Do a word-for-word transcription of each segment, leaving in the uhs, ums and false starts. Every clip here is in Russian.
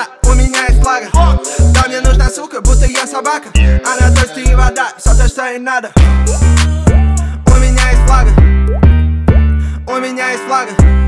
вода, у меня есть флага. Да мне нужна сука, будто я собака. Она дождь и вода, все то, что ей надо. У меня есть флага. У меня есть флага.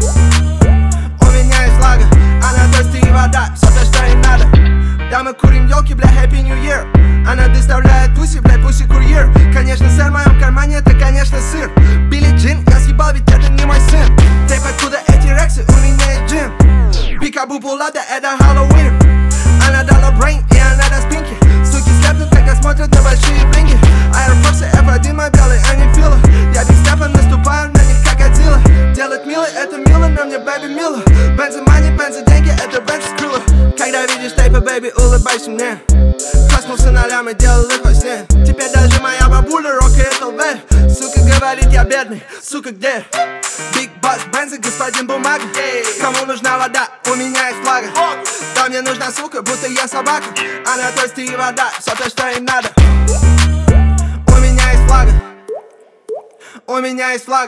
У меня есть флага. Она дождь и вода, все то, что ей надо. Да мы курим елки, бля, Happy New Year. Она доставляет пуси, бля, пуси-курьер. Конечно, сыр в моем кармане, это, конечно, сыр. Билли Джин, я съебал, ведь это не мой сын. Тейп, откуда эти рексы, у меня есть джин. Пикабу пулада, это Хэллоуин. Она дала брейн, и она даст пинки. Суки слепнут, когда смотрят на большие блинги. Аэрофорсы эф один, мой белый, они фила. Я Биг Стефан, наступаю на них как Годзилла. Делать мило, это мило, но мне бэби мило. Бензы мани, бензы деньги, это бензы скрыло. Когда видишь тейпы, бэби, улыбайся мне. Коснулся нолями, делал их во сне. Теперь даже моя бабуля рокает эл ви. Сука говорит, я бедный, сука, где? Биг Бас, бензы, господин бумага. Кому нужна вода, у меня есть флага. Да мне нужна сука, будто я собака. Она дождь и вода, все то, что ей надо. У меня есть флага. У меня есть флага.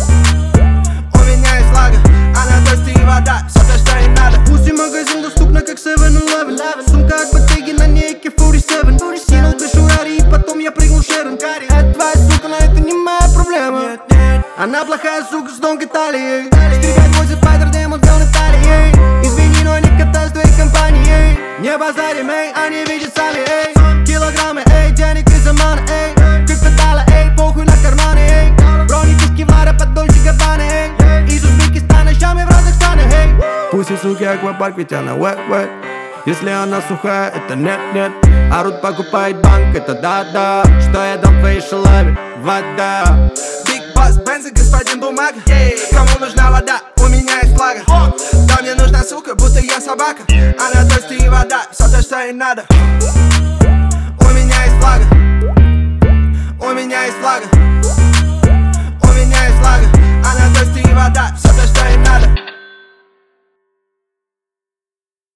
У меня есть флага. Она дождь и вода, все то, что ей надо. Пусть магазин доступна как севен элевен. Сумка от Bottega на ней эй кей сорок семь. Скинул крышу Рари и потом я прыгнул Шерон. Это твоя сука, но это не моя проблема. Она плохая сука с тонкой талией. четыре пять восемь Spider Demon взял на талии. Извини, но не катаюсь в твоей компании. Не базарим, эй, они видят сами, эй. Килограммы, эй, денег из Омана, эй. Криптодала, эй, похуй на карманы, эй. Броники с Кевлара под Дольче Габбана, эй. Из Узбекистана, щами в разных странах, эй. Пусть и суки аквапарк, ведь она wet-wet. Если она сухая, это нет-нет. Арут покупает банк, это да-да. Что я дам твоей шалаве? Вода. Биг Бас, бензы, господин бумага. Кому нужна вода, у меня есть флага. Да мне нужна сука, будто я собака. Она дождь и вода, все то, что ей надо. У меня есть флага. У меня есть флага. У меня есть флага. Она дождь и вода, все то, что ей надо.